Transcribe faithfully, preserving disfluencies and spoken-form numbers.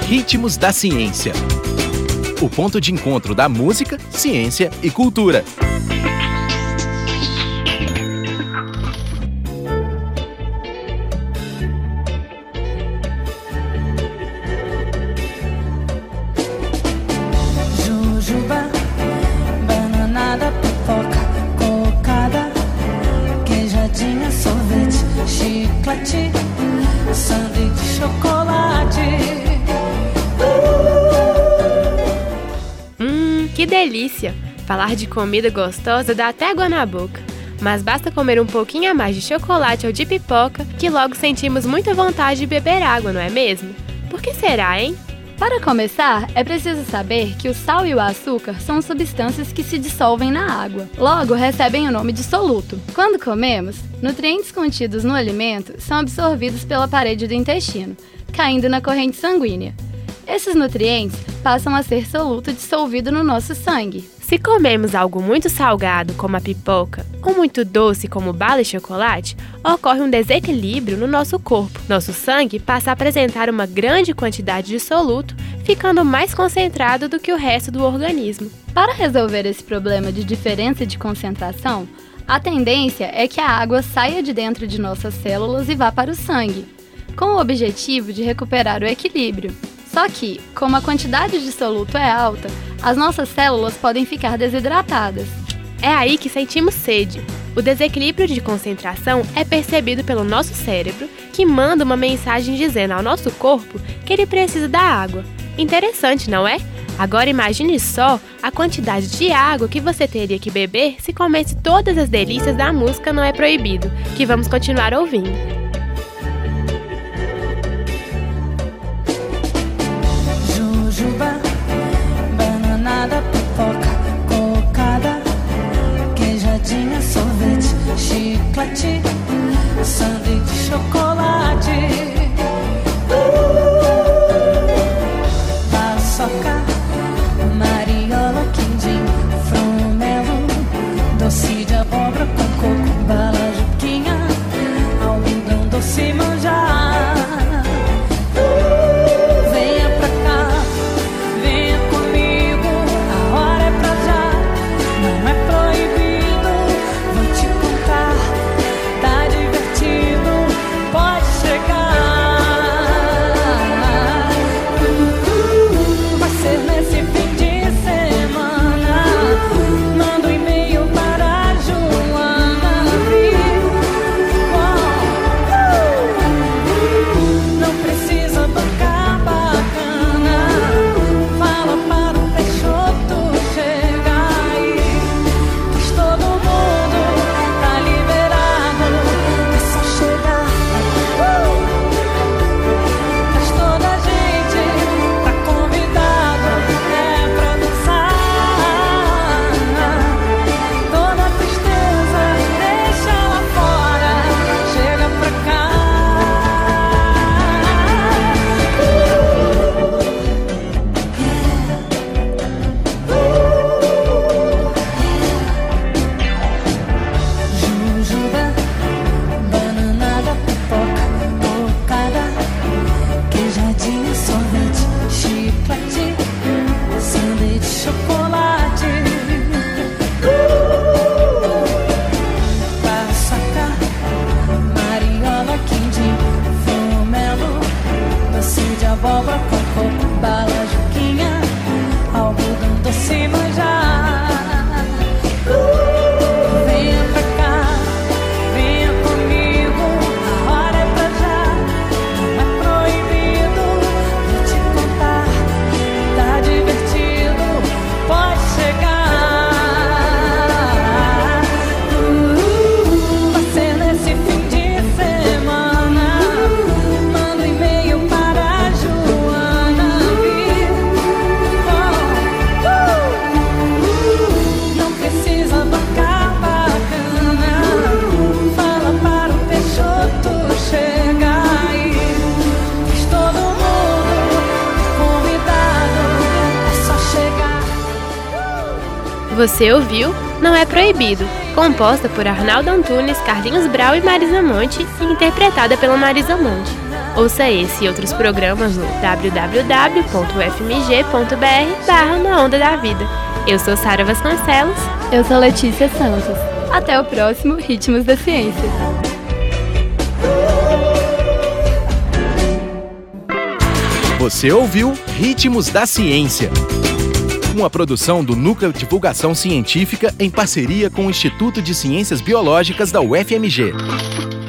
Ritmos da Ciência. O ponto de encontro da música, ciência e cultura. Jujuba, bananada, pipoca, cocada, queijadinha, sorvete, chiclete, sanduíche, chocolate. Hum, que delícia! Falar de comida gostosa dá até água na boca. Mas basta comer um pouquinho a mais de chocolate ou de pipoca que logo sentimos muita vontade de beber água, não é mesmo? Por que será, hein? Para começar, é preciso saber que o sal e o açúcar são substâncias que se dissolvem na água, logo recebem o nome de soluto. Quando comemos, nutrientes contidos no alimento são absorvidos pela parede do intestino, caindo na corrente sanguínea. Esses nutrientes passam a ser soluto dissolvido no nosso sangue. Se comemos algo muito salgado, como a pipoca, ou muito doce, como bala e chocolate, ocorre um desequilíbrio no nosso corpo. Nosso sangue passa a apresentar uma grande quantidade de soluto, ficando mais concentrado do que o resto do organismo. Para resolver esse problema de diferença de concentração, a tendência é que a água saia de dentro de nossas células e vá para o sangue, com o objetivo de recuperar o equilíbrio. Só que, como a quantidade de soluto é alta, as nossas células podem ficar desidratadas. É aí que sentimos sede. O desequilíbrio de concentração é percebido pelo nosso cérebro, que manda uma mensagem dizendo ao nosso corpo que ele precisa da água. Interessante, não é? Agora imagine só a quantidade de água que você teria que beber se comesse todas as delícias da música Não É Proibido, que vamos continuar ouvindo. Jujuba, bananada, pipoca, cocada, queijadinha, sorvete, chiclete, sanduíche, chocolate. Paçoca, mariola, quindim, frumelo, doce de abóbora com coco, bala, juquinha, algodão doce, manjar. Abóbora com coco, bala, juquinha, algodão doce, manjar. Uh, venha pra cá, venha comigo, a hora é pra já. Não é proibido, vou te contar, tá divertido, pode chegar. Uh, vai ser nesse fim de semana, manda um e-mail para Você ouviu Não É Proibido, composta por Arnaldo Antunes, Carlinhos Brau e Marisa Monte e interpretada pela Marisa Monte. Ouça esse e outros programas no w w w ponto u f m g ponto b r barra na onda da vida. Eu sou Sara Vasconcelos. Eu sou Letícia Santos. Até o próximo Ritmos da Ciência. Você ouviu Ritmos da Ciência, uma produção do Núcleo de Divulgação Científica em parceria com o Instituto de Ciências Biológicas da U F M G.